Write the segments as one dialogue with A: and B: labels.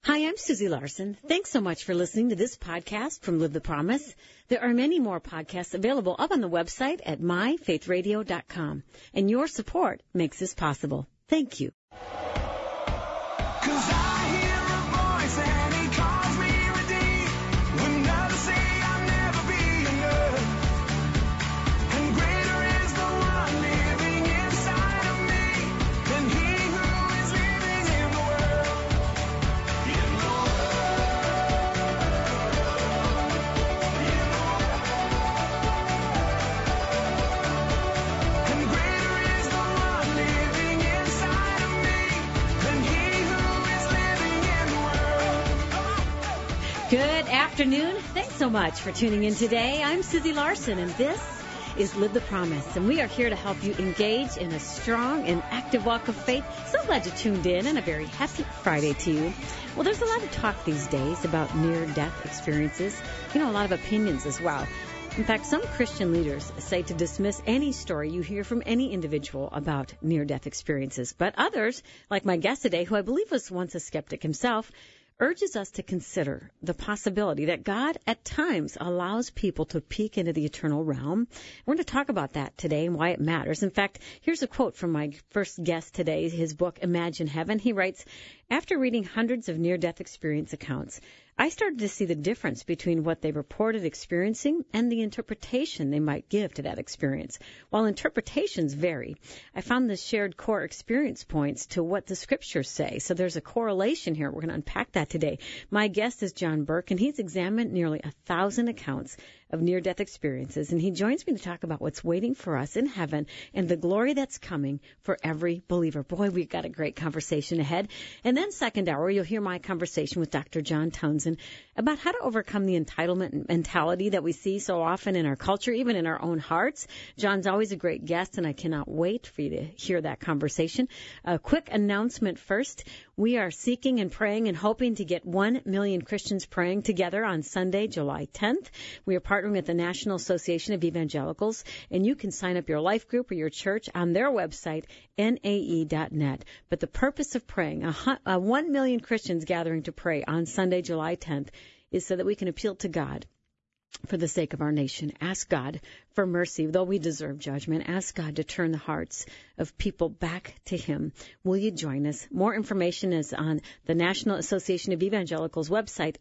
A: Hi, I'm Susie Larson. Thanks so much for listening to this podcast from Live the Promise. There are many more podcasts available up on the website at myfaithradio.com. And your support makes this possible. Thank you.
B: 'Cause I hear a voice and he calls me redeemed. When others say I'll never be enough. And greater is the one living inside of me than he who is living in the world. In the world. In the world. And greater is the one living inside of me than he who is living in the world.
A: Good afternoon. Thanks so much for tuning in today. I'm Susie Larson, and this is Live the Promise. And we are here to help you engage in a strong and active walk of faith. So glad you tuned in, and a very happy Friday to you. Well, there's a lot of talk these days about near-death experiences. A lot of opinions as well. In fact, some Christian leaders say to dismiss any story you hear from any individual about near-death experiences. But others, like my guest today, who I believe was once a skeptic himself, urges us to consider the possibility that God at times allows people to peek into the eternal realm. We're going to talk about that today and why it matters. In fact, here's a quote from my first guest today, his book, Imagine Heaven. He writes, "After reading hundreds of near-death experience accounts, I started to see the difference between what they reported experiencing and the interpretation they might give to that experience. While interpretations vary, I found the shared core experience points to what the scriptures say. So there's a correlation here. We're going to unpack that today. My guest is John Burke, and he's examined nearly 1,000 accounts of near-death experiences, and he joins me to talk about what's waiting for us in heaven and the glory that's coming for every believer. Boy, we've got a great conversation ahead. And then second hour, you'll hear my conversation with Dr. John Townsend about how to overcome the entitlement mentality that we see so often in our culture, even in our own hearts. John's always a great guest, and I cannot wait for you to hear that conversation. A quick announcement first. We are seeking and praying and hoping to get 1 million Christians praying together on Sunday, July 10th. We are partnering with the National Association of Evangelicals, and you can sign up your life group or your church on their website, nae.net. But the purpose of praying, 1 million Christians gathering to pray on Sunday, July 10th, is so that we can appeal to God for the sake of our nation. Ask God for mercy, though we deserve judgment. Ask God to turn the hearts of people back to Him. Will you join us? More information is on the National Association of Evangelicals website,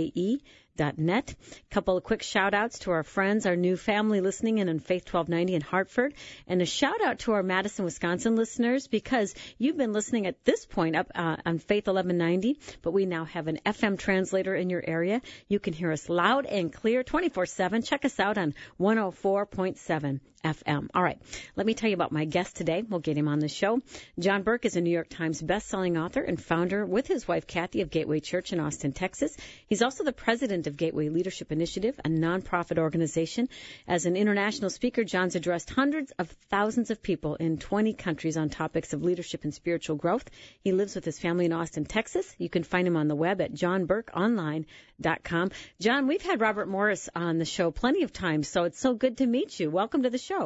A: nae.net. A couple of quick shout-outs to our friends, our new family listening in on Faith 1290 in Hartford, and a shout-out to our Madison, Wisconsin listeners, because you've been listening at this point up on Faith 1190, but we now have an FM translator in your area. You can hear us loud and clear 24/7. Check us out on 104.7 FM. All right, let me tell you about my guest today. We'll get him on the show. John Burke is a New York Times best-selling author and founder with his wife Kathy of Gateway Church in Austin, Texas. He's also the president of Gateway Leadership Initiative, a nonprofit organization. As an international speaker, John's addressed hundreds of thousands of people in 20 countries on topics of leadership and spiritual growth. He lives with his family in Austin, Texas. You can find him on the web at johnburkeonline.com. John, we've had Robert Morris on the show plenty of times, so it's so good to meet you. Welcome to the show.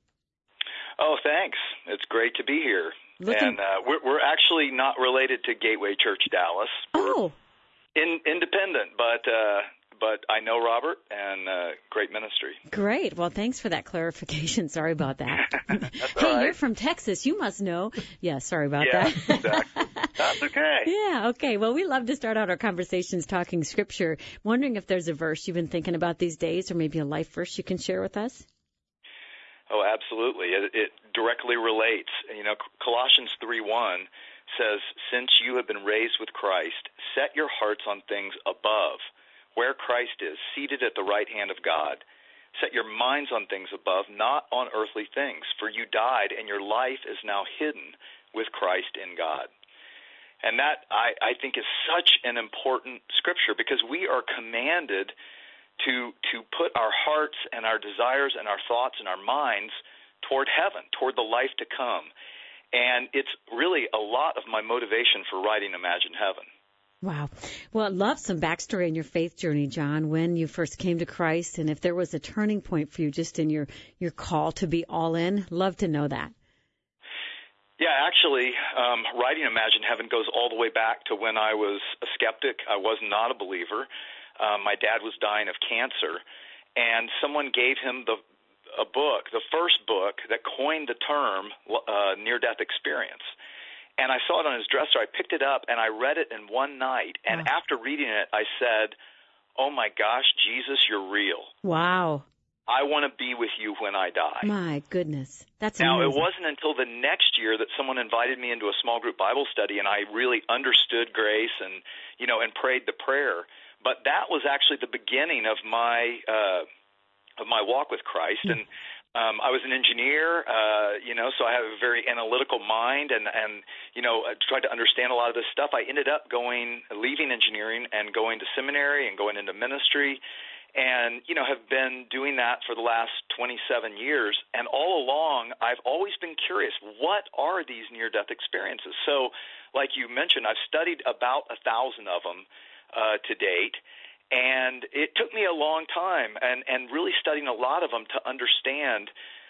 C: Oh, thanks. It's great to be here. And we're actually not related to Gateway Church Dallas.
A: Oh.
C: Independent, but I know Robert, and great ministry.
A: Great. Well, thanks for that clarification. Sorry about that.
C: That's
A: Hey,
C: all right.
A: You're from Texas. You must know. Yeah, sorry about
C: Yeah,
A: that.
C: exactly. That's okay.
A: Yeah, okay. Well, we love to start out our conversations talking Scripture. Wondering if there's a verse you've been thinking about these days, or maybe a life verse you can share with us?
C: Oh, absolutely. It directly relates. Colossians 3:1 says, "Since you have been raised with Christ, set your hearts on things above, where Christ is, seated at the right hand of God. Set your minds on things above, not on earthly things, for you died, and your life is now hidden with Christ in God." And that, I think, is such an important scripture, because we are commanded to put our hearts and our desires and our thoughts and our minds toward heaven, toward the life to come. And it's really a lot of my motivation for writing Imagine Heaven.
A: Wow. Well, I'd love some backstory in your faith journey, John, when you first came to Christ, and if there was a turning point for you just in your call to be all in. Love to know that.
C: Yeah, actually, writing Imagine Heaven goes all the way back to when I was a skeptic. I was not a believer. My dad was dying of cancer, and someone gave him a book, the first book that coined the term near-death experience. And I saw it on his dresser. I picked it up, and I read it in one night. And after reading it, I said, oh, my gosh, Jesus, you're real.
A: Wow.
C: I want to be with you when I die.
A: My goodness. That's
C: Now,
A: amazing.
C: it wasn't until the next year that someone invited me into a small group Bible study, and I really understood grace and, and prayed the prayer. But that was actually the beginning of my walk with Christ. And I was an engineer, so I have a very analytical mind and I tried to understand a lot of this stuff. I ended up leaving engineering and going to seminary and going into ministry. And, have been doing that for the last 27 years. And all along, I've always been curious, what are these near-death experiences? So, like you mentioned, I've studied about 1,000 of them to date. And it took me a long time and really studying a lot of them to understand,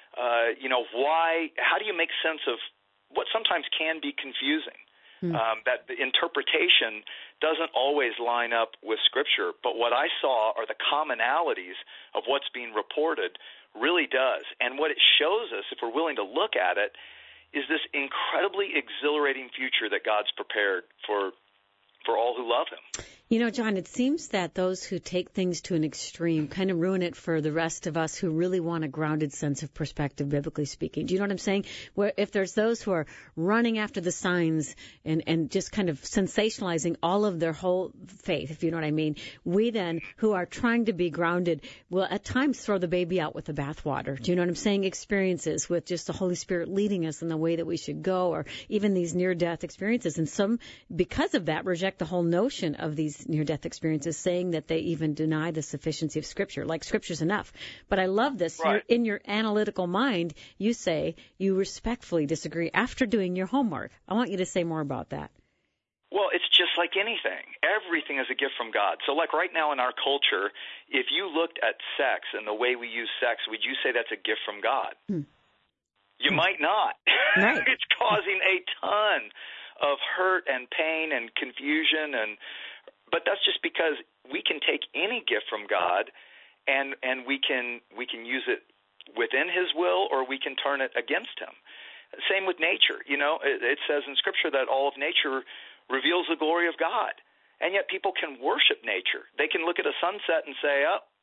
C: how do you make sense of what sometimes can be confusing? That the interpretation doesn't always line up with Scripture, but what I saw are the commonalities of what's being reported really does. And what it shows us, if we're willing to look at it, is this incredibly exhilarating future that God's prepared for all who love Him.
A: John, it seems that those who take things to an extreme kind of ruin it for the rest of us who really want a grounded sense of perspective, biblically speaking. Do you know what I'm saying? Where if there's those who are running after the signs and just kind of sensationalizing all of their whole faith, if you know what I mean, we then, who are trying to be grounded, will at times throw the baby out with the bathwater. Do you know what I'm saying? Experiences with just the Holy Spirit leading us in the way that we should go, or even these near-death experiences. And some, because of that, reject the whole notion of these near-death experiences, saying that they even deny the sufficiency of Scripture, like Scripture's enough. But I love this.
C: Right.
A: In your analytical mind, you say you respectfully disagree after doing your homework. I want you to say more about that.
C: Well, it's just like anything. Everything is a gift from God. So like right now in our culture, if you looked at sex and the way we use sex, would you say that's a gift from God? You might not.
A: Right.
C: It's causing a ton of hurt and pain and confusion, but that's just because we can take any gift from God and we can use it within His will, or we can turn it against Him. Same with nature. It says in Scripture that all of nature reveals the glory of God, and yet people can worship nature. They can look at a sunset and say,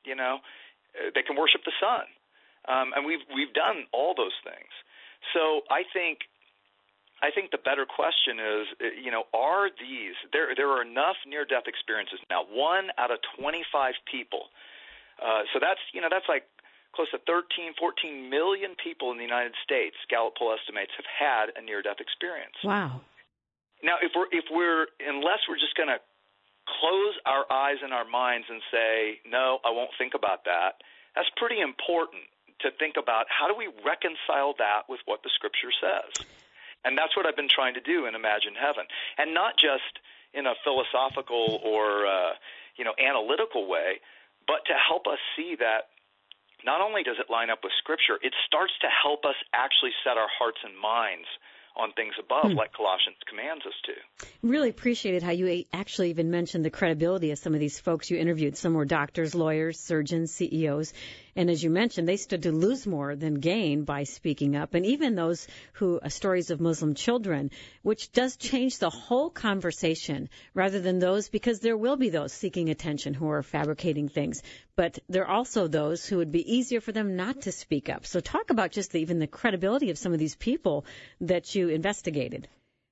C: they can worship the sun, and we've done all those things. So I think the better question is, are these, there are enough near-death experiences now, 1 out of 25 people. So that's like close to 13, 14 million people in the United States, Gallup poll estimates, have had a near-death experience.
A: Wow.
C: Now, unless we're just going to close our eyes and our minds and say, no, I won't think about that, that's pretty important to think about. How do we reconcile that with what the Scripture says? And that's what I've been trying to do in Imagine Heaven. And not just in a philosophical or, analytical way, but to help us see that not only does it line up with Scripture, it starts to help us actually set our hearts and minds on things above, like Colossians commands us to.
A: Really appreciated how you actually even mentioned the credibility of some of these folks you interviewed. Some were doctors, lawyers, surgeons, CEOs. And as you mentioned, they stood to lose more than gain by speaking up. And even those who, stories of Muslim children, which does change the whole conversation rather than those, because there will be those seeking attention who are fabricating things. But there are also those who would be easier for them not to speak up. So talk about just even the credibility of some of these people that you investigated.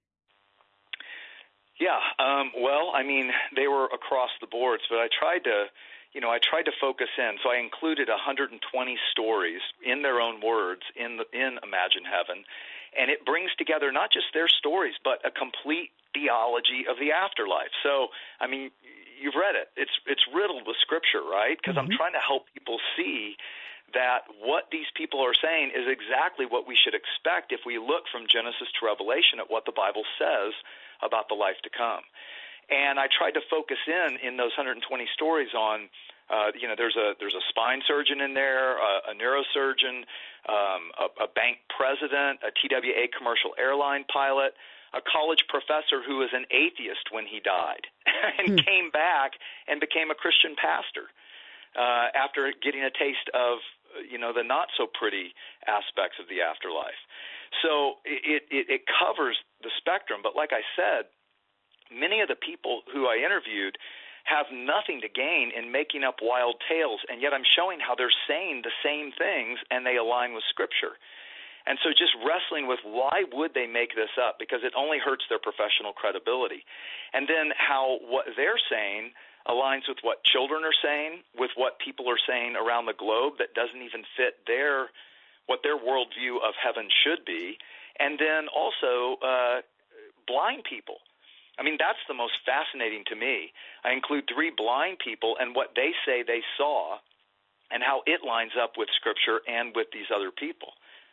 C: Yeah, they were across the boards, but I tried to focus in. So I included 120 stories in their own words in Imagine Heaven, and it brings together not just their stories, but a complete theology of the afterlife. So, you've read it. It's riddled with Scripture, right? Because I'm trying to help people see that what these people are saying is exactly what we should expect if we look from Genesis to Revelation at what the Bible says about the life to come. And I tried to focus in those 120 stories on There's a spine surgeon in there, a neurosurgeon, a bank president, a TWA commercial airline pilot, a college professor who was an atheist when he died and came back and became a Christian pastor after getting a taste of the not so pretty aspects of the afterlife. So it covers the spectrum. But like I said, many of the people who I interviewed have nothing to gain in making up wild tales, and yet I'm showing how they're saying the same things and they align with Scripture. And so just wrestling with why would they make this up, because it only hurts their professional credibility. And then how what they're saying aligns with what children are saying, with what people are saying around the globe that doesn't even fit what their worldview of heaven should be. And then also blind people. I mean, that's the most fascinating to me. I include 3 blind people and what they say they saw and how it lines up with Scripture and with these other people.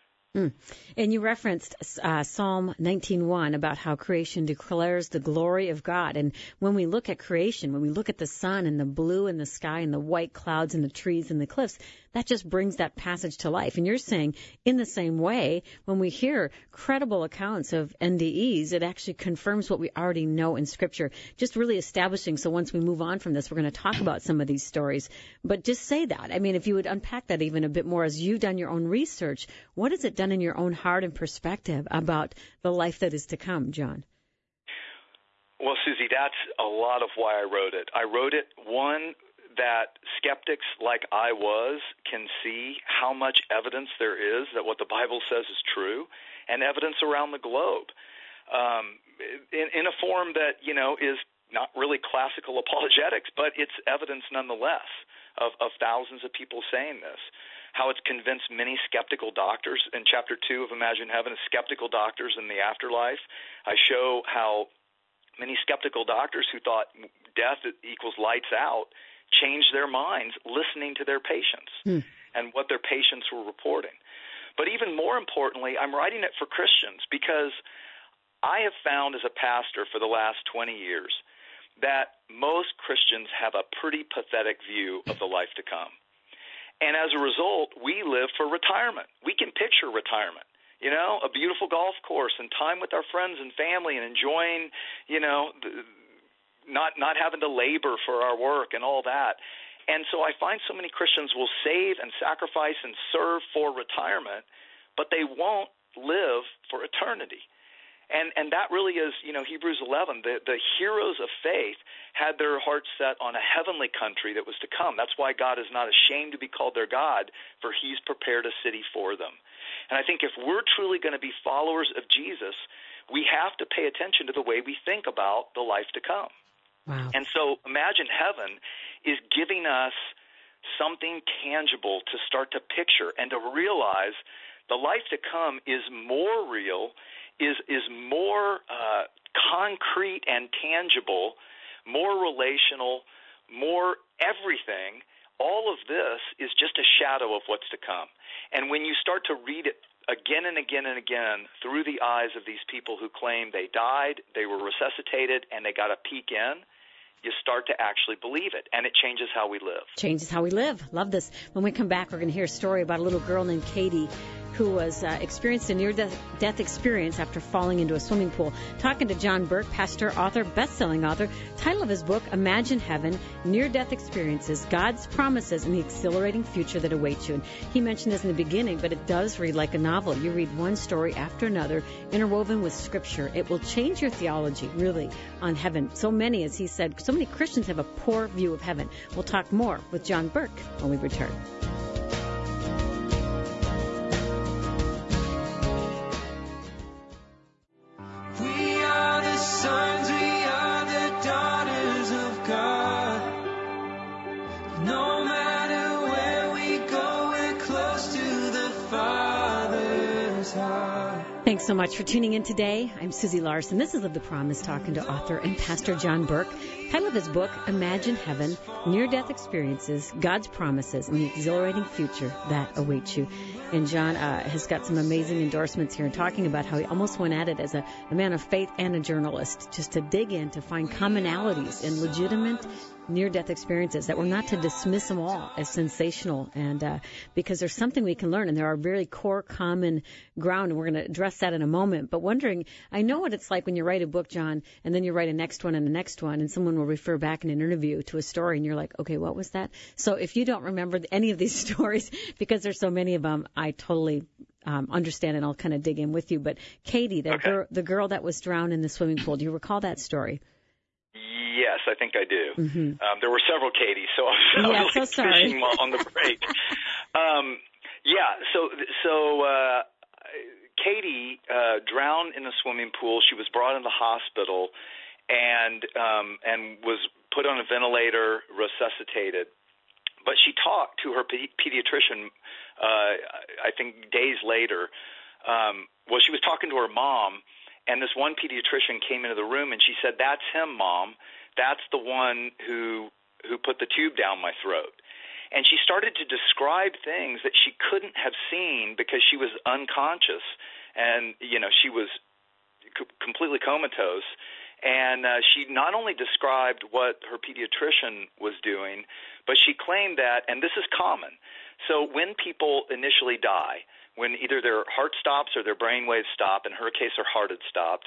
A: And you referenced Psalm 19:1 about how creation declares the glory of God. And when we look at creation, when we look at the sun and the blue in the sky and the white clouds and the trees and the cliffs, that just brings that passage to life. And you're saying in the same way, when we hear credible accounts of NDEs, it actually confirms what we already know in Scripture, just really establishing. So once we move on from this, we're going to talk about some of these stories. But just say that. I mean, if you would unpack that even a bit more as you've done your own research, what has it done in your own heart and perspective about the life that is to come, John?
C: Well, Susie, that's a lot of why I wrote it. I wrote it, one, that skeptics like I was can see how much evidence there is that what the Bible says is true, and evidence around the globe in a form that, is not really classical apologetics, but it's evidence nonetheless of thousands of people saying this. How it's convinced many skeptical doctors. In Chapter 2 of Imagine Heaven, skeptical doctors in the afterlife. I show how many skeptical doctors who thought death equals lights out changed their minds listening to their patients and what their patients were reporting. But even more importantly, I'm writing it for Christians because I have found as a pastor for the last 20 years that most Christians have a pretty pathetic view of the life to come. And as a result, we live for retirement. We can picture retirement, a beautiful golf course and time with our friends and family and enjoying, not having to labor for our work and all that. And so I find so many Christians will save and sacrifice and serve for retirement, but they won't live for eternity. And that really is, Hebrews 11, the heroes of faith had their hearts set on a heavenly country that was to come. That's why God is not ashamed to be called their God, for he's prepared a city for them. And I think if we're truly going to be followers of Jesus, we have to pay attention to the way we think about the life to come.
A: Wow.
C: And so Imagine Heaven is giving us something tangible to start to picture and to realize the life to come is more real, is more concrete and tangible, more relational, more everything. All of this is just a shadow of what's to come. And when you start to read it again and again and again through the eyes of these people who claim they died, they were resuscitated, and they got a peek in, you start to actually believe it, and it changes how we live.
A: Changes how we live. Love this. When we come back, we're going to hear a story about a little girl named Katie who was experienced a near-death experience after falling into a swimming pool. Talking to John Burke, pastor, author, best-selling author. Title of his book, Imagine Heaven, Near-Death Experiences, God's Promises, and the Exhilarating Future That Awaits You. And he mentioned this in the beginning, but it does read like a novel. You read one story after another, interwoven with Scripture. It will change your theology, really, on heaven. So many, as he said, so many Christians have a poor view of heaven. We'll talk more with John Burke when we return.
B: Sons, we are the daughters of God. No matter where we go, we're close to the Father's heart.
A: Thanks so much for tuning in today. I'm Susie Larson. This is Live the Promise, talking to author and pastor John Burke. Title of his book, Imagine Heaven, Near-Death Experiences, God's Promises, and the Exhilarating Future That Awaits You. And John has got some amazing endorsements here, and talking about how he almost went at it as a man of faith and a journalist, just to dig in to find commonalities in legitimate near-death experiences, that we're not to dismiss them all as sensational, and because there's something we can learn, and there are very core common ground, and we're going to address that in a moment. But wondering, I know what it's like when you write a book, John, and then you write a next one and the next one, and someone will refer back in an interview to a story, and you're like, okay, what was that? So if you don't remember any of these stories, because there's so many of them, I totally understand, and I'll kind of dig in with you. But Katie, the girl that was drowned in the swimming pool, do you recall that story?
C: Yes, I think I do.
A: Mm-hmm.
C: There were several Katies, so I was
A: so sorry.
C: fishing on the break. So Katie drowned in the swimming pool. She was brought in the hospital and was put on a ventilator, resuscitated. But she talked to her pediatrician, I think days later. She was talking to her mom, and this one pediatrician came into the room, and she said, "That's him, Mom. That's the one who put the tube down my throat." And she started to describe things that she couldn't have seen because she was unconscious, and she was completely comatose. And she not only described what her pediatrician was doing, but she claimed that, and this is common, so when people initially die, when either their heart stops or their brain waves stop, in her case her heart had stopped,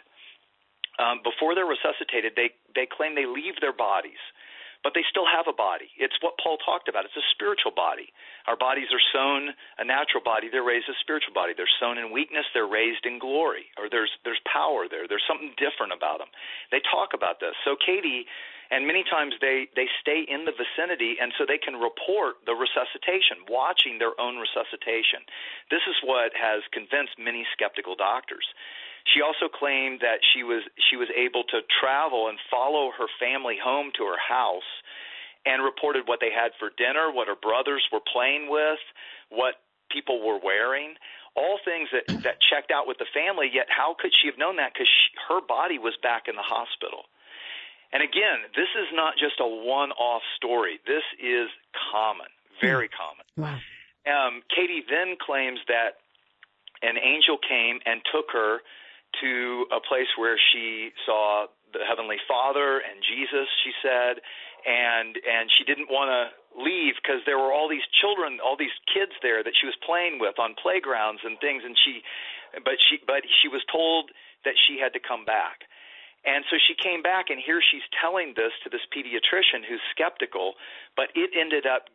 C: before they're resuscitated, they claim they leave their bodies. But they still have a body. It's what Paul talked about. It's a spiritual body. Our bodies are sown a natural body. They're raised a spiritual body. They're sown in weakness. They're raised in glory. Or there's power there. There's something different about them. They talk about this. So Katie, and many times they stay in the vicinity, and so they can report the resuscitation, watching their own resuscitation. This is what has convinced many skeptical doctors. She also claimed that she was able to travel and follow her family home to her house and reported what they had for dinner, what her brothers were playing with, what people were wearing, all things that checked out with the family, yet how could she have known that? Because her body was back in the hospital. And again, this is not just a one-off story. This is common, very common.
A: Wow.
C: Katie then claims that an angel came and took her to a place where she saw the Heavenly Father and Jesus, she said, and she didn't want to leave because there were all these children, all these kids there that she was playing with on playgrounds and things, and but she was told that she had to come back. And so she came back, and here she's telling this to this pediatrician who's skeptical, but it ended up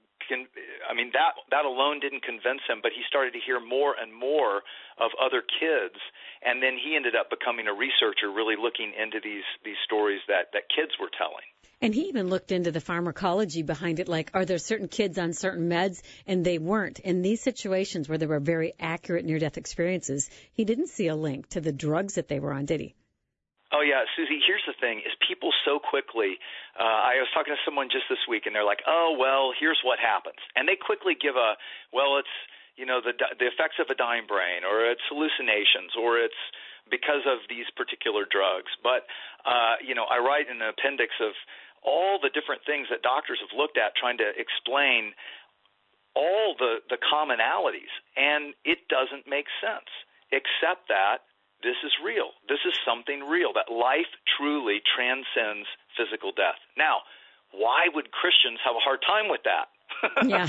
C: that alone didn't convince him, but he started to hear more and more of other kids, and then he ended up becoming a researcher, really looking into these stories that kids were telling.
A: And he even looked into the pharmacology behind it, like, are there certain kids on certain meds? And they weren't. In these situations where there were very accurate near-death experiences, he didn't see a link to the drugs that they were on, did he?
C: Oh, yeah, Susie, here's the thing, is people so quickly, I was talking to someone just this week, and they're like, oh, well, here's what happens. And they quickly give it's, the effects of a dying brain, or it's hallucinations, or it's because of these particular drugs. But, I write in an appendix of all the different things that doctors have looked at trying to explain all the commonalities, and it doesn't make sense, except that this is real. This is something real, that life truly transcends physical death. Now, why would Christians have a hard time with that?
A: Yeah.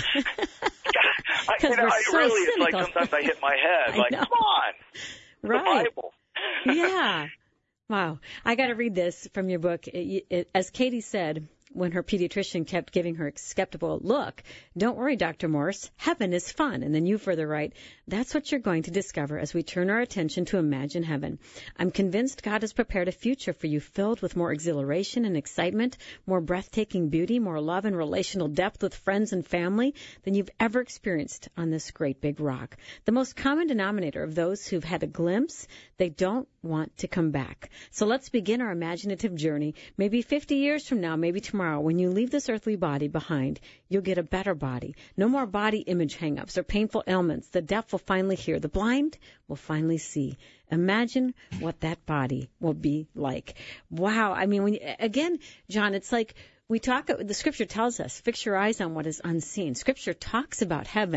C: It's like sometimes I hit my head, come on,
A: right.
C: the Bible.
A: Yeah. Wow. I got to read this from your book. As Katie said, when her pediatrician kept giving her a skeptical look, don't worry, Dr. Morse, heaven is fun. And then you further write, that's what you're going to discover as we turn our attention to imagine heaven. I'm convinced God has prepared a future for you filled with more exhilaration and excitement, more breathtaking beauty, more love and relational depth with friends and family than you've ever experienced on this great big rock. The most common denominator of those who've had a glimpse, they don't want to come back. So let's begin our imaginative journey. Maybe 50 years from now, maybe tomorrow, when you leave this earthly body behind, you'll get a better body. No more body image hang-ups or painful ailments. The deaf will finally hear. The blind will finally see. Imagine what that body will be like. Wow. I mean, again, John, it's like the Scripture tells us, fix your eyes on what is unseen. Scripture talks about heaven.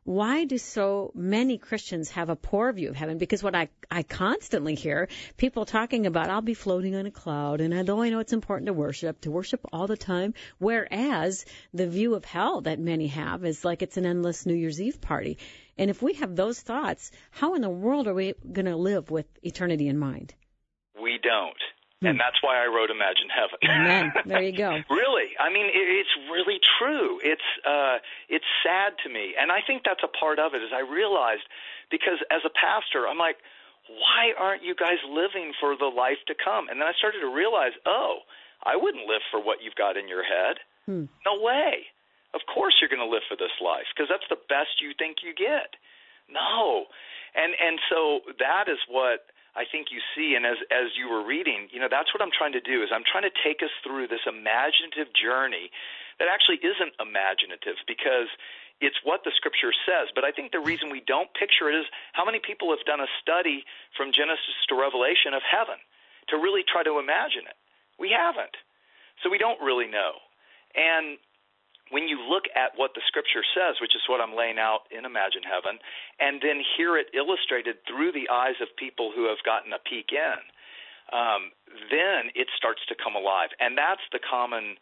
A: why do so many Christians have a poor view of heaven? Because what I constantly hear, people talking about, I'll be floating on a cloud, and although I know it's important to worship all the time, whereas the view of hell that many have is like it's an endless New Year's Eve party. And if we have those thoughts, how in the world are we going to live with eternity in mind?
C: We don't. And that's why I wrote Imagine Heaven.
A: Amen. There you go.
C: Really. I mean, it's really true. It's sad to me. And I think that's a part of it, is I realized, because as a pastor, I'm like, why aren't you guys living for the life to come? And then I started to realize, I wouldn't live for what you've got in your head. No way. Of course you're going to live for this life, because that's the best you think you get. No. And so that is what I think you see, and as you were reading, that's what I'm trying to do, is I'm trying to take us through this imaginative journey that actually isn't imaginative, because it's what the Scripture says. But I think the reason we don't picture it is how many people have done a study from Genesis to Revelation of heaven to really try to imagine it. We haven't. So we don't really know. And when you look at what the Scripture says, which is what I'm laying out in Imagine Heaven, and then hear it illustrated through the eyes of people who have gotten a peek in, then it starts to come alive. And that's the common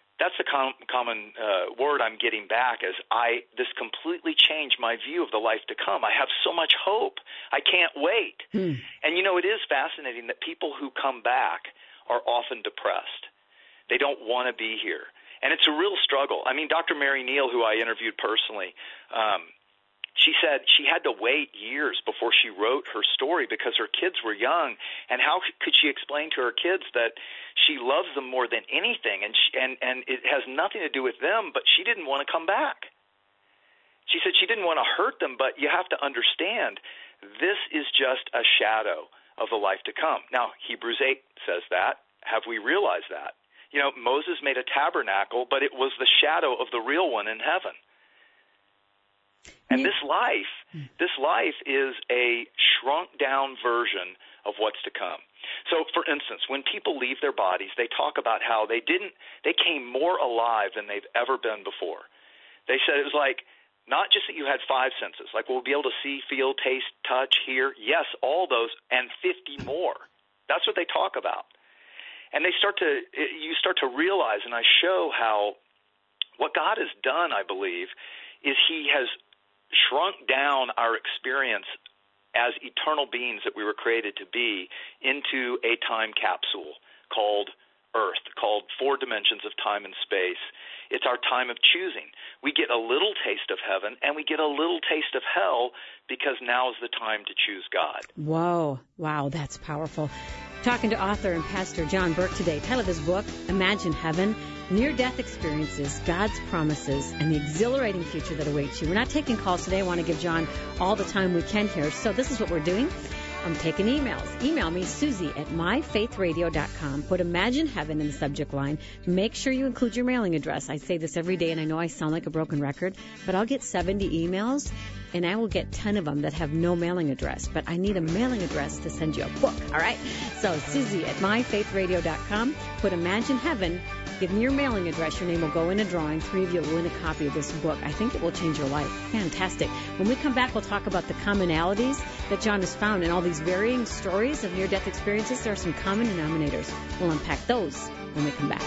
C: word I'm getting back, is this completely changed my view of the life to come. I have so much hope. I can't wait. And it is fascinating that people who come back are often depressed. They don't want to be here. And it's a real struggle. I mean, Dr. Mary Neal, who I interviewed personally, she said she had to wait years before she wrote her story because her kids were young. And how could she explain to her kids that she loves them more than anything, and it has nothing to do with them, but she didn't want to come back. She said she didn't want to hurt them, but you have to understand, this is just a shadow of the life to come. Now, Hebrews 8 says that. Have we realized that? Moses made a tabernacle, but it was the shadow of the real one in heaven. And this life is a shrunk-down version of what's to come. So, for instance, when people leave their bodies, they talk about how they came more alive than they've ever been before. They said it was like, not just that you had 5 senses, like we'll be able to see, feel, taste, touch, hear. Yes, all those, and 50 more. That's what they talk about. And you start to realize, and I show how what God has done, I believe, is He has shrunk down our experience as eternal beings that we were created to be into a time capsule called Earth, called 4 dimensions of time and space. It's our time of choosing. We get a little taste of heaven, and we get a little taste of hell, because now is the time to choose God.
A: Whoa. Wow, that's powerful. Talking to author and pastor John Burke today. Title of his book, Imagine Heaven, Near-Death Experiences, God's Promises, and the Exhilarating Future That Awaits You. We're not taking calls today. I want to give John all the time we can here. So this is what we're doing. I'm taking emails. Email me, Susie@myfaithradio.com. Put Imagine Heaven in the subject line. Make sure you include your mailing address. I say this every day, and I know I sound like a broken record, but I'll get 70 emails, and I will get 10 of them that have no mailing address. But I need a mailing address to send you a book, all right? So Susie@myfaithradio.com. Put Imagine Heaven. Give me your mailing address. Your name will go in a drawing. 3 of you will win a copy of this book. I think it will change your life. Fantastic. When we come back, we'll talk about the commonalities that John has found in all these varying stories of near-death experiences. There are some common denominators. We'll unpack those when we come back.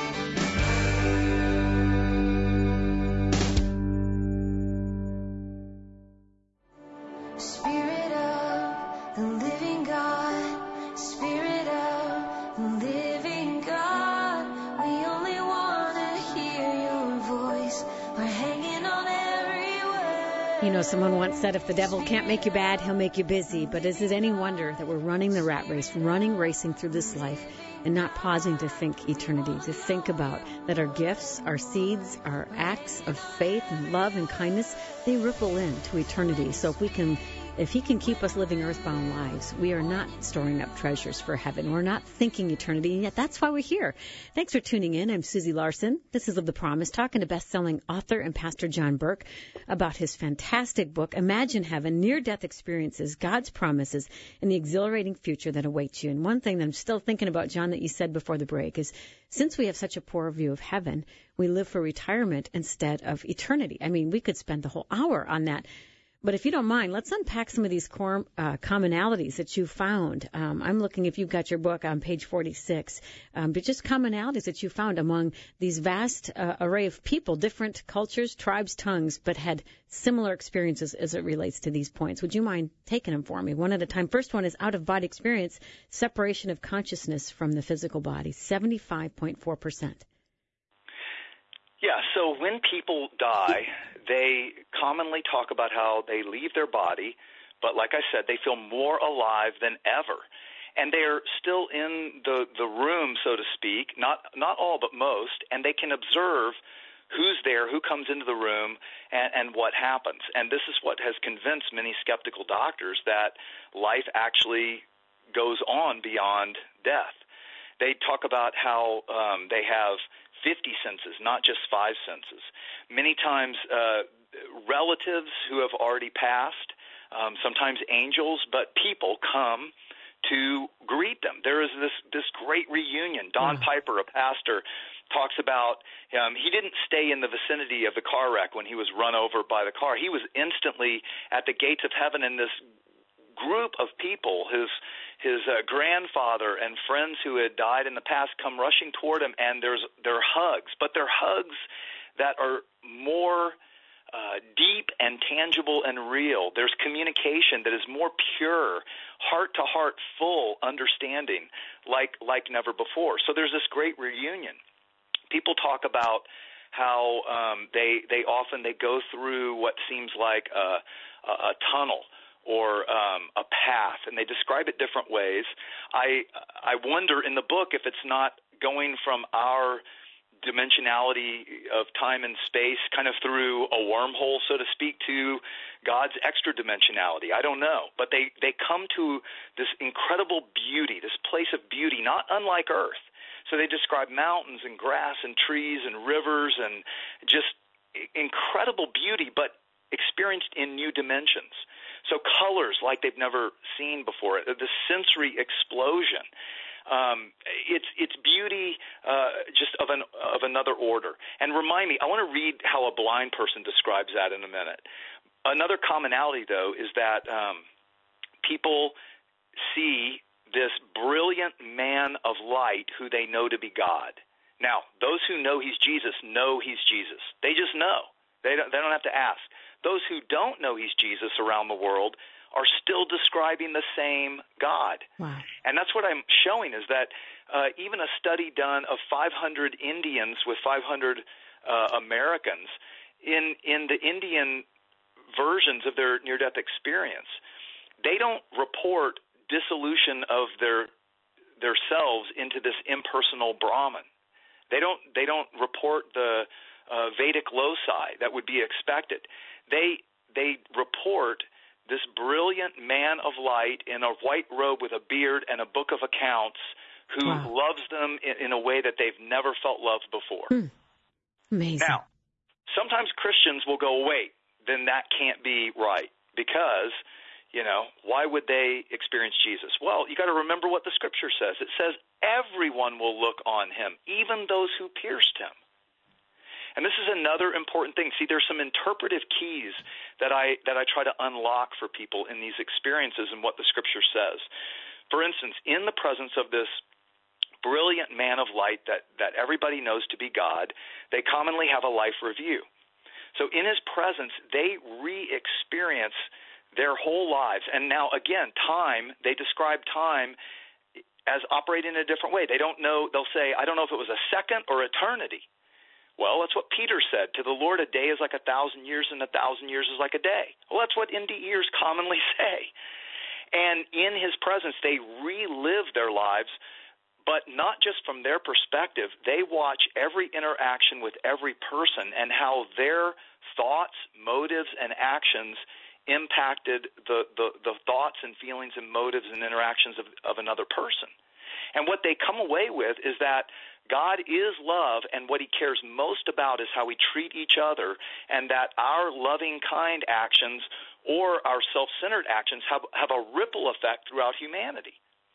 D: Spirit of the living God, Spirit of the living God, we only want to hear your voice. We're hanging on every word.
A: Someone once said, if the devil can't make you bad, he'll make you busy. But is it any wonder that we're running the rat race, racing through this life, and not pausing to think eternity, to think about that our gifts, our seeds, our acts of faith and love and kindness, they ripple into eternity. So if He can keep us living earthbound lives, we are not storing up treasures for heaven. We're not thinking eternity, and yet that's why we're here. Thanks for tuning in. I'm Susie Larson. This is Live the Promise, talking to best-selling author and pastor John Burke about his fantastic book, Imagine Heaven, Near-Death Experiences, God's Promises, and the Exhilarating Future That Awaits You. And one thing that I'm still thinking about, John, that you said before the break is, since we have such a poor view of heaven, we live for retirement instead of eternity. I mean, we could spend the whole hour on that. But if you don't mind, let's unpack some of these commonalities that you found. I'm looking, if you've got your book on page 46, but just commonalities that you found among these vast array of people, different cultures, tribes, tongues, but had similar experiences as it relates to these points. Would you mind taking them for me one at a time? First one is out-of-body experience, separation of consciousness from the physical body, 75.4%.
C: Yeah, so when people die, they commonly talk about how they leave their body, but like I said, they feel more alive than ever. And they're still in the room, so to speak, not all but most, and they can observe who's there, who comes into the room, and what happens. And this is what has convinced many skeptical doctors that life actually goes on beyond death. They talk about how they have 50 senses, not just 5 senses. Many times relatives who have already passed, sometimes angels, but people come to greet them. There is this great reunion. Don Piper, a pastor, talks about he didn't stay in the vicinity of the car wreck when he was run over by the car. He was instantly at the gates of heaven, and this group of people, his grandfather and friends who had died in the past, come rushing toward him, and there are hugs, but they're hugs that are more deep and tangible and real. There's communication that is more pure, heart-to-heart, full understanding like never before. So there's this great reunion. People talk about how they often go through what seems like a tunnel or a path, and they describe it different ways. I wonder in the book if it's not going from our dimensionality of time and space kind of through a wormhole, so to speak, to God's extra dimensionality. I don't know. But they come to this incredible beauty, this place of beauty, not unlike Earth. So they describe mountains and grass and trees and rivers and just incredible beauty, but experienced in new dimensions. So colors like they've never seen before, the sensory explosion. It's beauty just of another order. And remind me, I want to read how a blind person describes that in a minute. Another commonality, though, is that people see this brilliant man of light who they know to be God. Now, those who know he's Jesus know he's Jesus. They just know. They don't have to ask. Those who don't know he's Jesus around the world are still describing the same God. Wow. And that's what I'm showing is that even a study done of 500 Indians with 500 Americans, in the Indian versions of their near-death experience, they don't report dissolution of their selves into this impersonal Brahman. They don't report the Vedic loci that would be expected. They report this brilliant man of light in a white robe with a beard and a book of accounts who loves them in a way that they've never felt loved before.
A: Amazing.
C: Now, sometimes Christians will go, wait, then that can't be right because, why would they experience Jesus? Well, you got to remember what the Scripture says. It says everyone will look on him, even those who pierced him. And this is another important thing. See, there's some interpretive keys that I try to unlock for people in these experiences and what the Scripture says. For instance, in the presence of this brilliant man of light that everybody knows to be God, they commonly have a life review. So in his presence, they re-experience their whole lives. And now, again, time, they describe time as operating in a different way. They don't know, they'll say, I don't know if it was a second or eternity. Well, that's what Peter said. To the Lord, a day is like 1,000 years, and 1,000 years is like a day. Well, that's what NDE ears commonly say. And in his presence, they relive their lives, but not just from their perspective. They watch every interaction with every person and how their thoughts, motives, and actions impacted the thoughts and feelings and motives and interactions of another person. And what they come away with is that God is love, and what he cares most about is how we treat each other, and that our loving, kind actions or our self-centered actions have a ripple effect throughout humanity.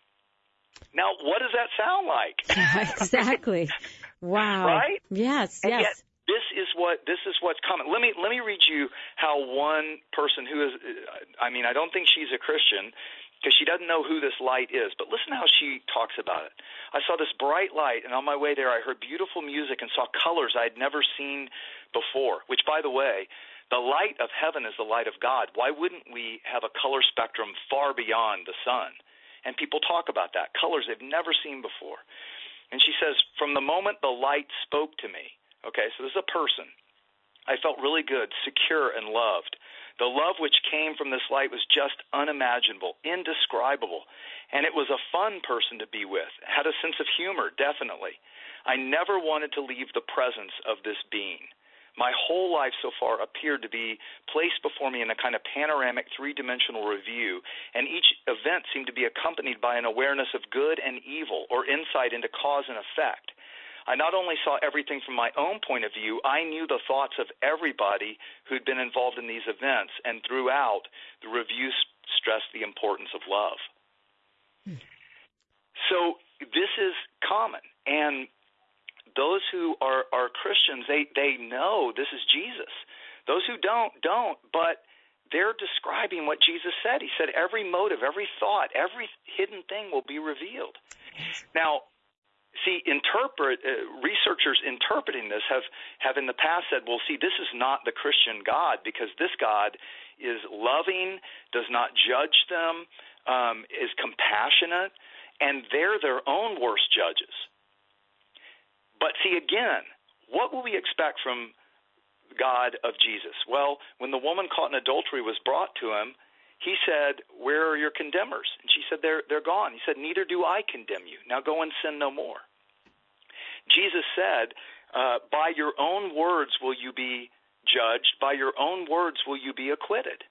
C: Now, what does that sound like?
A: Exactly. Wow.
C: Right?
A: Yes,
C: and
A: yes.
C: Yet, this is what's common. Let me read you how one person who is, I don't think she's a Christian because she doesn't know who this light is, but listen how she talks about it. I saw this bright light, and on my way there I heard beautiful music and saw colors I had never seen before, which, by the way, the light of heaven is the light of God. Why wouldn't we have a color spectrum far beyond the sun? And people talk about that, colors they've never seen before. And she says, from the moment the light spoke to me, okay, so this is a person, I felt really good, secure, and loved. The love which came from this light was just unimaginable, indescribable, and it was a fun person to be with, had a sense of humor, definitely. I never wanted to leave the presence of this being. My whole life so far appeared to be placed before me in a kind of panoramic three-dimensional review, and each event seemed to be accompanied by an awareness of good and evil or insight into cause and effect. I not only saw everything from my own point of view, I knew the thoughts of everybody who'd been involved in these events, and throughout, the review stressed the importance of love. So this is common, and those who are Christians, they know this is Jesus. Those who don't, but they're describing what Jesus said. He said every motive, every thought, every hidden thing will be revealed. Now, see, researchers interpreting this have in the past said, well, see, this is not the Christian God because this God is loving, does not judge them, is compassionate, and they're their own worst judges. But see, again, what will we expect from God of Jesus? Well, when the woman caught in adultery was brought to him, he said, where are your condemners? And she said, they're gone. He said, neither do I condemn you. Now go and sin no more. Jesus said, by your own words will you be judged. By your own words will you be acquitted.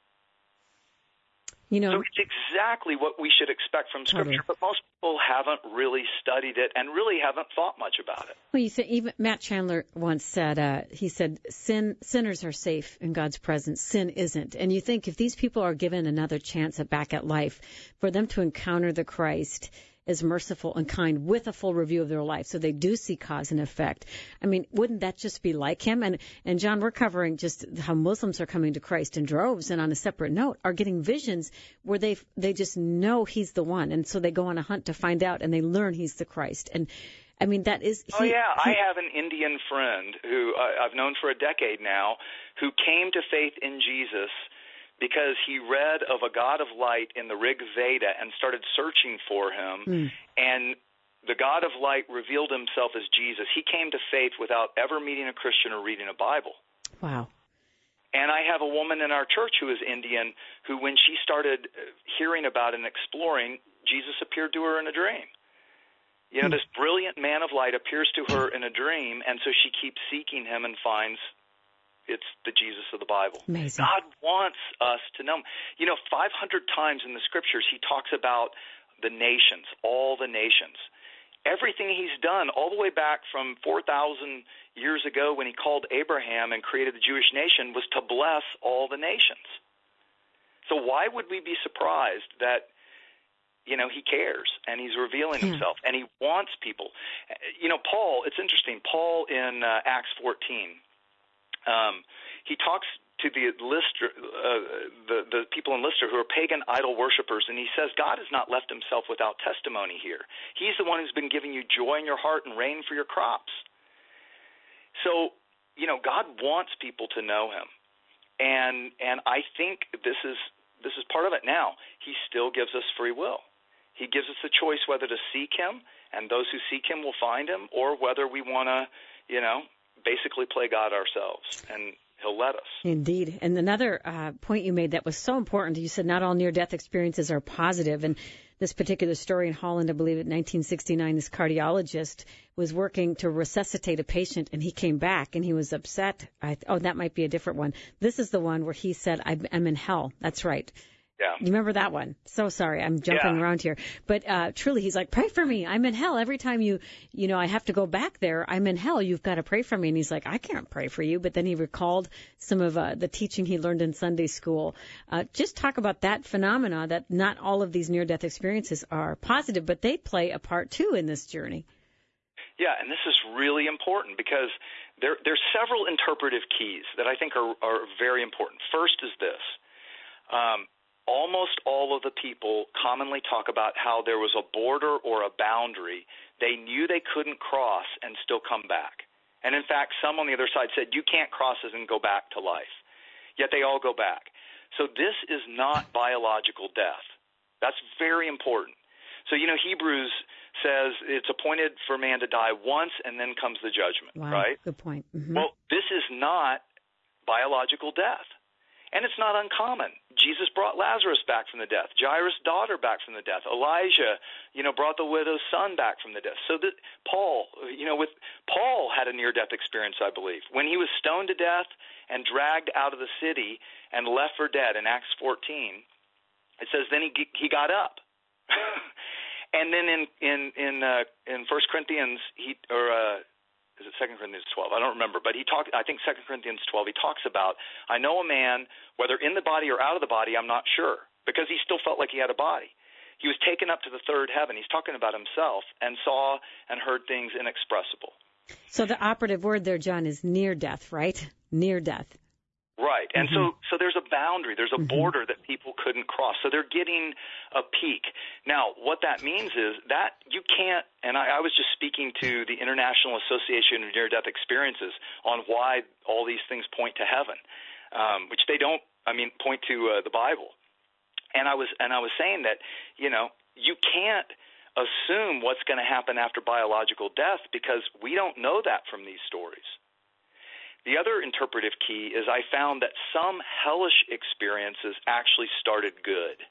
C: So it's exactly what we should expect from Scripture, but most people haven't really studied it and really haven't thought much about it.
A: Well, you said, even Matt Chandler once said, he said, sinners are safe in God's presence. Sin isn't. And you think if these people are given another chance back at life, for them to encounter the Christ is merciful and kind with a full review of their life, so they do see cause and effect. I mean, wouldn't that just be like him? And John, we're covering just how Muslims are coming to Christ in droves, and on a separate note, are getting visions where they just know he's the one, and so they go on a hunt to find out, and they learn he's the Christ. And I mean, that is... I
C: have an Indian friend who I've known for a decade now who came to faith in Jesus because he read of a God of light in the Rig Veda and started searching for him, and the God of light revealed himself as Jesus. He came to faith without ever meeting a Christian or reading a Bible. Wow. And I have a woman in our church who is Indian who, when she started hearing about and exploring, Jesus appeared to her in a dream. You know, this brilliant man of light appears to her in a dream, and so she keeps seeking him and finds it's the Jesus of the Bible. Amazing. God wants us to know him. You know, 500 times in the Scriptures he talks about the nations, all the nations. Everything he's done all the way back from 4,000 years ago when he called Abraham and created the Jewish nation was to bless all the nations. So why would we be surprised that, you know, he cares and he's revealing himself and he wants people? You know, Paul, it's interesting, Paul in Acts 14, he talks to the people in Lystra who are pagan idol worshipers, and he says God has not left himself without testimony here. He's the one who's been giving you joy in your heart and rain for your crops. So, you know, God wants people to know him, and I think this is part of it. Now, he still gives us free will. He gives us the choice whether to seek him, and those who seek him will find him, or whether we want to, you know, basically play God ourselves, and he'll let us. Indeed. And another point you made that was so important, you said not all near-death experiences are positive. And this particular story in Holland, I believe in 1969, this cardiologist was working to resuscitate a patient, and he came back, and he was upset. That might be a different one. This is the one where he said, I'm in hell. That's right. Yeah. You remember that one? So sorry, I'm jumping around here. But truly, he's like, pray for me. I'm in hell. Every time you know, I have to go back there, I'm in hell. You've got to pray for me. And he's like, I can't pray for you. But then he recalled some of the teaching he learned in Sunday school. Just talk about that phenomena, that not all of these near-death experiences are positive, but they play a part, too, in this journey. Yeah, and this is really important because There's several interpretive keys that I think are very important. First is this. Almost all of the people commonly talk about how there was a border or a boundary they knew they couldn't cross and still come back. And in fact, some on the other side said, you can't cross this and go back to life. Yet they all go back. So this is not biological death. That's very important. So, Hebrews says it's appointed for man to die once and then comes the judgment,
A: wow,
C: right?
A: Good point. Mm-hmm.
C: Well, this is not biological death. And it's not uncommon. Jesus brought Lazarus back from the death. Jairus' daughter back from the death. Elijah, brought the widow's son back from the death. So that Paul had a near-death experience, I believe. When he was stoned to death and dragged out of the city and left for dead in Acts 14, it says then he got up. And then in 1 Corinthians, is it 2 Corinthians 12? I don't remember, but I think 2 Corinthians 12, he talks about, I know a man, whether in the body or out of the body, I'm not sure, because he still felt like he had a body. He was taken up to the third heaven. He's talking about himself and saw and heard things inexpressible.
A: So the operative word there, John, is near death, right? Near death.
C: Right. And so there's a boundary, there's a border that people couldn't cross. So they're getting a peek. Now, what that means is that you can't, and I was just speaking to the International Association of Near-Death Experiences on why all these things point to heaven, which they don't, point to the Bible. And I was saying that, you can't assume what's going to happen after biological death because we don't know that from these stories. The other interpretive key is I found that some hellish experiences actually started good.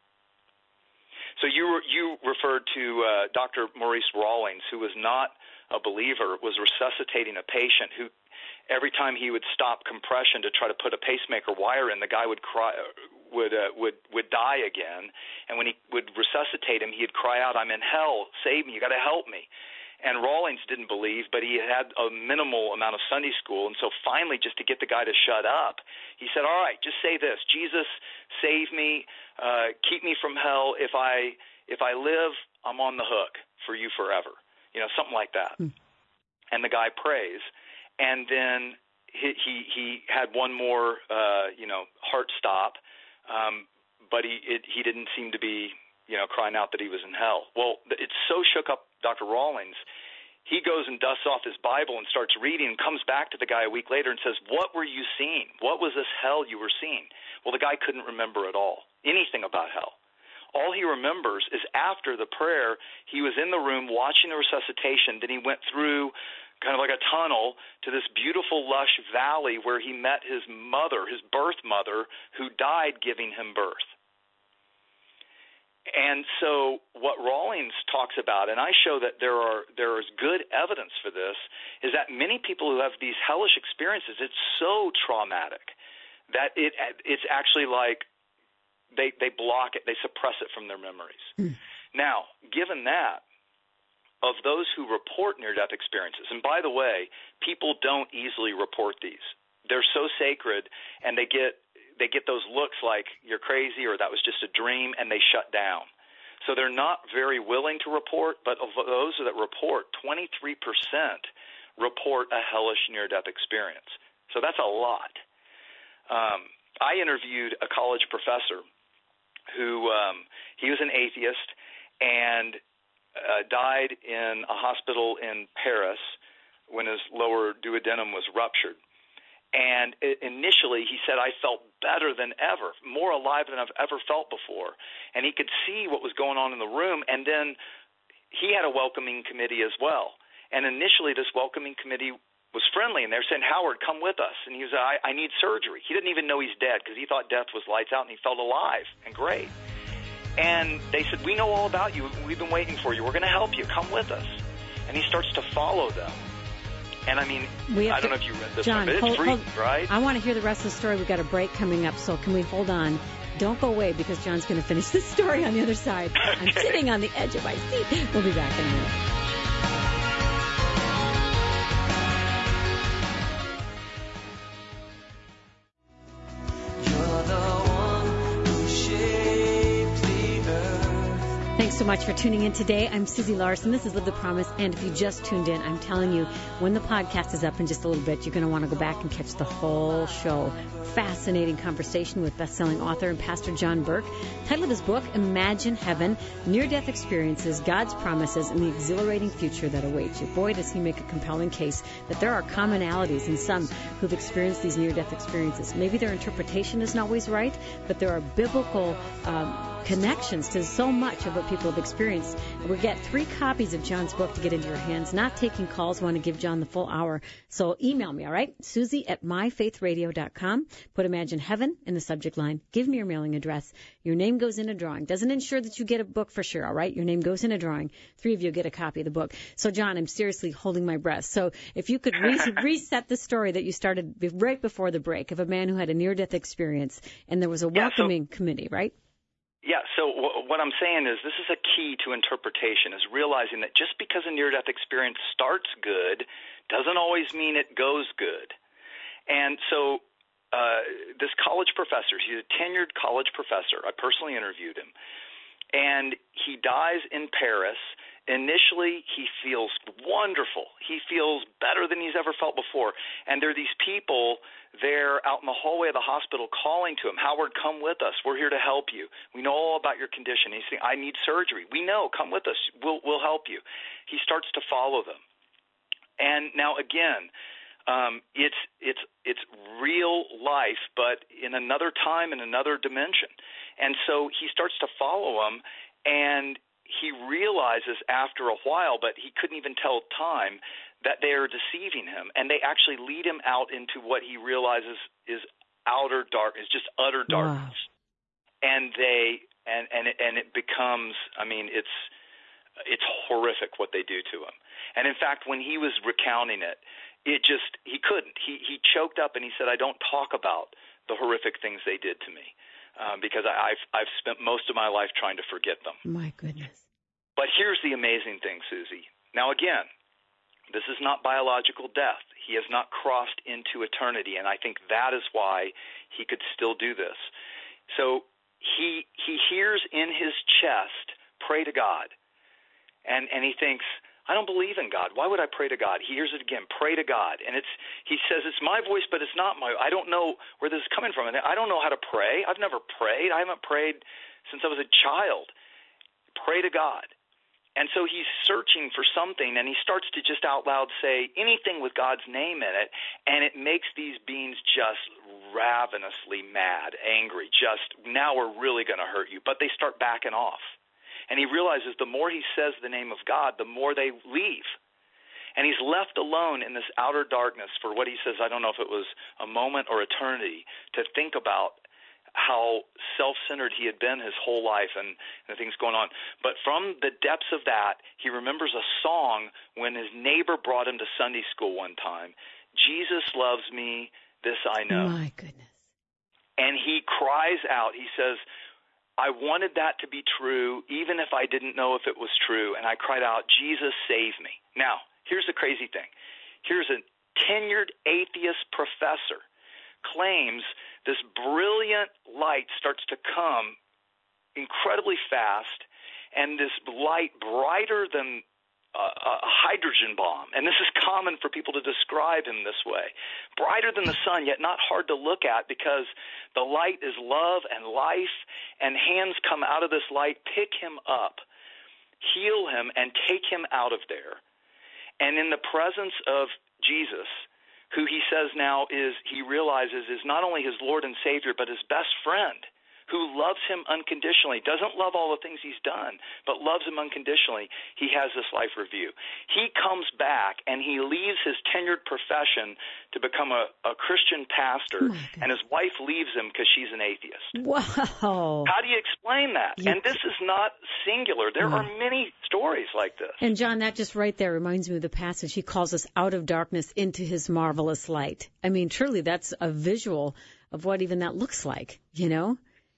C: So you referred to Dr. Maurice Rawlings, who was not a believer, was resuscitating a patient who every time he would stop compression to try to put a pacemaker wire in, the guy would cry, would die again. And when he would resuscitate him, he'd cry out, "I'm in hell, save me, you got to help me." And Rawlings didn't believe, but he had a minimal amount of Sunday school. And so finally, just to get the guy to shut up, he said, all right, just say this: Jesus, save me, keep me from hell. If I live, I'm on the hook for you forever. Something like that. And the guy prays. And then he had one more, heart stop, but he didn't seem to be, crying out that he was in hell. Well, it so shook up Dr. Rawlings, he goes and dusts off his Bible and starts reading and comes back to the guy a week later and says, what were you seeing? What was this hell you were seeing? Well, the guy couldn't remember at all, anything about hell. All he remembers is after the prayer, he was in the room watching the resuscitation, then he went through kind of like a tunnel to this beautiful, lush valley where he met his mother, his birth mother, who died giving him birth. And so what Rawlings talks about, and I show that there is good evidence for this, is that many people who have these hellish experiences, it's so traumatic that it's actually like they block it, they suppress it from their memories. Now, given that, of those who report near-death experiences, and by the way, people don't easily report these. They're so sacred, and they get those looks like you're crazy or that was just a dream, and they shut down. So they're not very willing to report, but of those that report, 23% report a hellish near-death experience. So that's a lot. I interviewed a college professor who he was an atheist and died in a hospital in Paris when his lower duodenum was ruptured. And initially, he said, I felt better than ever, more alive than I've ever felt before. And he could see what was going on in the room. And then he had a welcoming committee as well. And initially, this welcoming committee was friendly, and they're saying, Howard, come with us. And he was, I need surgery. He didn't even know he's dead because he thought death was lights out, and he felt alive and great. And they said, we know all about you. We've been waiting for you. We're going to help you. Come with us. And he starts to follow them. And I mean, I don't know if you read this
A: John,
C: one, but it's free, right?
A: I want to hear the rest of the story. We've got a break coming up, so can we hold on? Don't go away because John's going to finish this story on the other side. Okay. I'm sitting on the edge of my seat. We'll be back in a minute. Thanks so much for tuning in today. I'm Susie Larson. This is Live the Promise. And if you just tuned in, I'm telling you, when the podcast is up in just a little bit, you're going to want to go back and catch the whole show. Fascinating conversation with best-selling author and Pastor John Burke. Title of his book, Imagine Heaven, Near-Death Experiences, God's Promises, and the Exhilarating Future That Awaits You. Boy, does he make a compelling case that there are commonalities in some who've experienced these near-death experiences. Maybe their interpretation isn't always right, but there are biblical connections to so much of what people have experienced. We get 3 copies of John's book to get into your hands. Not taking calls. Want to give John the full hour. So email me, all right? Susie@myfaithradio.com. Put Imagine Heaven in the subject line. Give me your mailing address. Your name goes in a drawing. Doesn't ensure that you get a book for sure, all right? Your name goes in a drawing. 3 of you get a copy of the book. So, John, I'm seriously holding my breath. So if you could reset the story that you started right before the break of a man who had a near-death experience, and there was a welcoming committee, right?
C: Yeah, so what I'm saying is this is a key to interpretation, is realizing that just because a near-death experience starts good doesn't always mean it goes good. And so this college professor, he's a tenured college professor. I personally interviewed him. And he dies in Paris. Initially, he feels wonderful. He feels better than he's ever felt before. And there are these people there out in the hallway of the hospital calling to him, Howard, come with us. We're here to help you. We know all about your condition. He's saying, I need surgery. We know. Come with us. We'll help you. He starts to follow them. And now, again, it's real life, but in another time, in another dimension. And so he starts to follow them, and he realizes after a while, but he couldn't even tell time, that they are deceiving him, and they actually lead him out into what he realizes is outer darkness, just utter darkness. Wow. And it becomes, I mean, it's horrific what they do to him. And in fact, when he was recounting it, he couldn't. He choked up and he said, I don't talk about the horrific things they did to me. Because I've spent most of my life trying to forget them.
A: My goodness.
C: But here's the amazing thing, Susie. Now, again, this is not biological death. He has not crossed into eternity, and I think that is why he could still do this. So he hears in his chest, pray to God, and he thinks, I don't believe in God. Why would I pray to God? He hears it again, pray to God. And he says, it's my voice, but it's not I don't know where this is coming from. And I don't know how to pray. I've never prayed. I haven't prayed since I was a child. Pray to God. And so he's searching for something, and he starts to just out loud say anything with God's name in it, and it makes these beings just ravenously mad, angry, just, now we're really going to hurt you. But they start backing off. And he realizes the more he says the name of God, the more they leave. And he's left alone in this outer darkness for what he says, I don't know if it was a moment or eternity, to think about how self-centered he had been his whole life and the things going on. But from the depths of that, he remembers a song when his neighbor brought him to Sunday school one time. Jesus loves me, this I know.
A: My goodness.
C: And he cries out, he says, I wanted that to be true, even if I didn't know if it was true. And I cried out, Jesus, save me. Now, here's the crazy thing. Here's a tenured atheist professor claims this brilliant light starts to come incredibly fast, and this light brighter than a hydrogen bomb, and this is common for people to describe him this way, brighter than the sun, yet not hard to look at because the light is love and life, and hands come out of this light, pick him up, heal him, and take him out of there. And in the presence of Jesus, who he says now he realizes is not only his Lord and Savior, but his best friend, who loves him unconditionally, doesn't love all the things he's done, but loves him unconditionally, he has this life review. He comes back, and he leaves his tenured profession to become a Christian pastor, and his wife leaves him because she's an atheist.
A: Wow. How
C: do you explain that? And this is not singular. There are many stories like this.
A: And, John, that just right there reminds me of the passage. He calls us out of darkness into his marvelous light. I mean, truly, that's a visual of what even that looks like, you know?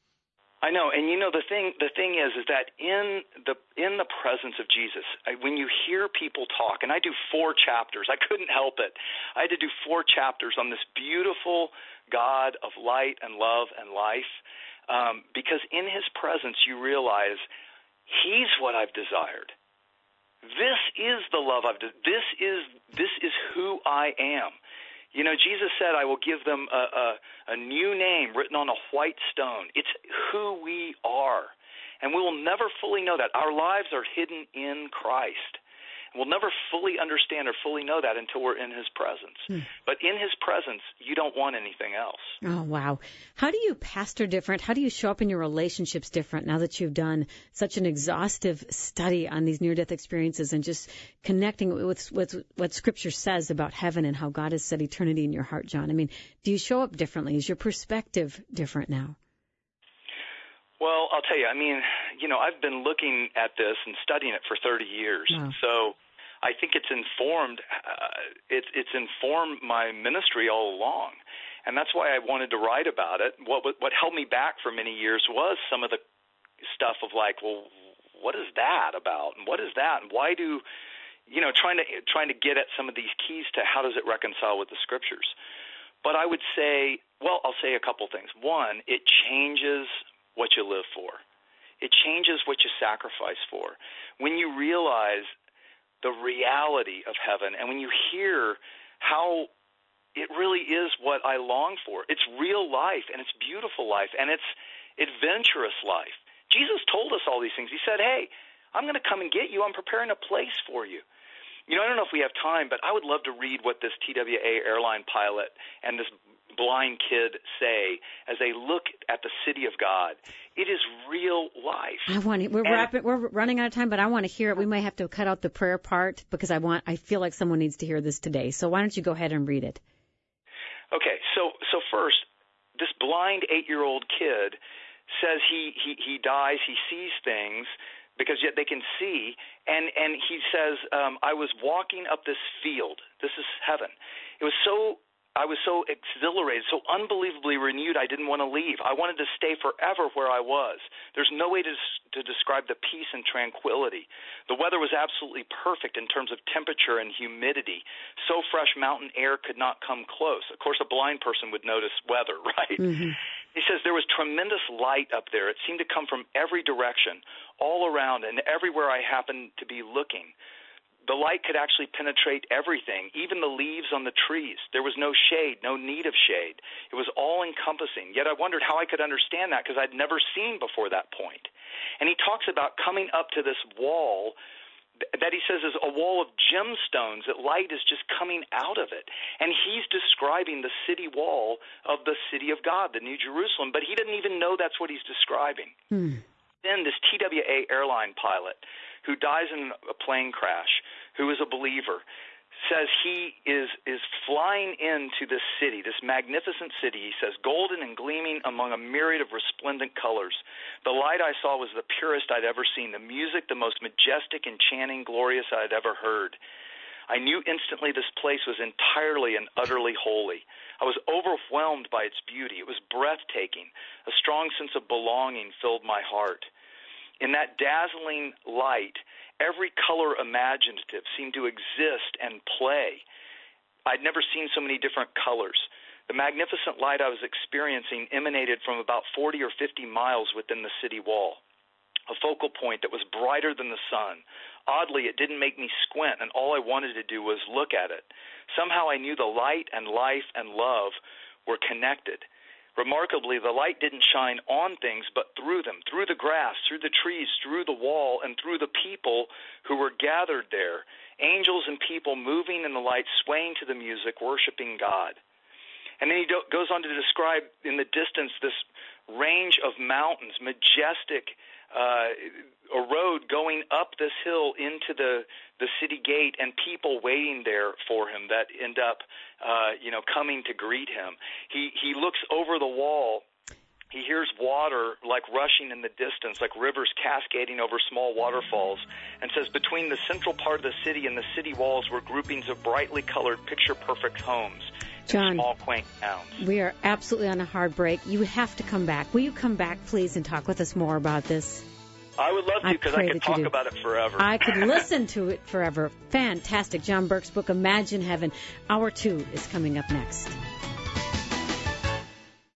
C: I know, and you know the thing is that in the presence of Jesus, when you hear people talk, and I do 4 chapters, I couldn't help it. I had to do 4 chapters on this beautiful God of light and love and life, because in his presence you realize He's what I've desired. This is the love this is who I am. You know, Jesus said, I will give them a new name written on a white stone. It's who we are. And we will never fully know that. Our lives are hidden in Christ. We'll never fully understand or fully know that until we're in his presence. But in his presence, you don't want anything else.
A: Oh, wow. How do you pastor different? How do you show up in your relationships different now that you've done such an exhaustive study on these near-death experiences and just connecting with what Scripture says about heaven and how God has set eternity in your heart, John? I mean, do you show up differently? Is your perspective different now?
C: Well, I'll tell you, I mean, you know, I've been looking at this and studying it for 30 years.
A: Wow.
C: So I think it's informed it's informed my ministry all along. And that's why I wanted to write about it. What held me back for many years was some of the stuff of like, well, what is that about? And what is that? And why do, you know, trying to get at some of these keys to how does it reconcile with the Scriptures. But I would say, well, I'll say a couple things. One, it changes what you live for. It changes what you sacrifice for. When you realize the reality of heaven and when you hear how it really is what I long for, it's real life and it's beautiful life and it's adventurous life. Jesus told us all these things. He said, hey, I'm going to come and get you. I'm preparing a place for you. You know, I don't know if we have time, but I would love to read what this TWA airline pilot and this blind kid say as they look at the city of God. It is real life.
A: We're running out of time, but I want to hear it. We may have to cut out the prayer part because I feel like someone needs to hear this today. So why don't you go ahead and read it?
C: Okay, so first, this blind 8-year-old kid says he dies, he sees things because yet they can see, and he says, I was walking up this field. This is heaven. I was so exhilarated, so unbelievably renewed, I didn't want to leave. I wanted to stay forever where I was. There's no way to describe the peace and tranquility. The weather was absolutely perfect in terms of temperature and humidity. So fresh mountain air could not come close. Of course, a blind person would notice weather, right? Mm-hmm. He says there was tremendous light up there. It seemed to come from every direction, all around, and everywhere I happened to be looking. The light could actually penetrate everything, even the leaves on the trees. There was no shade, no need of shade. It was all-encompassing. Yet I wondered how I could understand that because I'd never seen before that point. And he talks about coming up to this wall that he says is a wall of gemstones, that light is just coming out of it. And he's describing the city wall of the city of God, the New Jerusalem, but he didn't even know that's what he's describing. Then this TWA airline pilot who dies in a plane crash, who is a believer, says he is flying into this city, this magnificent city, he says, golden and gleaming among a myriad of resplendent colors. The light I saw was the purest I'd ever seen, the music the most majestic, enchanting, glorious I'd ever heard. I knew instantly this place was entirely and utterly holy. I was overwhelmed by its beauty. It was breathtaking. A strong sense of belonging filled my heart. In that dazzling light, every color imaginative seemed to exist and play. I'd never seen so many different colors. The magnificent light I was experiencing emanated from about 40 or 50 miles within the city wall, a focal point that was brighter than the sun. Oddly, it didn't make me squint, and all I wanted to do was look at it. Somehow I knew the light and life and love were connected. Remarkably, the light didn't shine on things, but through them, through the grass, through the trees, through the wall, and through the people who were gathered there, angels and people moving in the light, swaying to the music, worshiping God. And then he goes on to describe in the distance this range of mountains, majestic, a road going up this hill into the city gate, and people waiting there for him that end up coming to greet him. He looks over the wall. He hears water like rushing in the distance, like rivers cascading over small waterfalls, and says between the central part of the city and the city walls were groupings of brightly colored, picture-perfect homes.
A: John,
C: small, quaint towns.
A: We are absolutely on a hard break. You have to come back. Will you come back, please, and talk with us more about this?
C: I would love to, because I could talk about it forever.
A: I could listen to it forever. Fantastic. John Burke's book, Imagine Heaven. Hour 2 is coming up next.